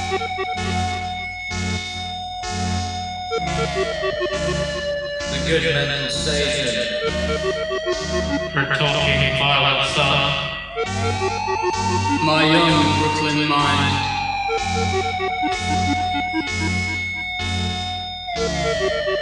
The good mental Satan. For talking violent son. My young Brooklyn mind.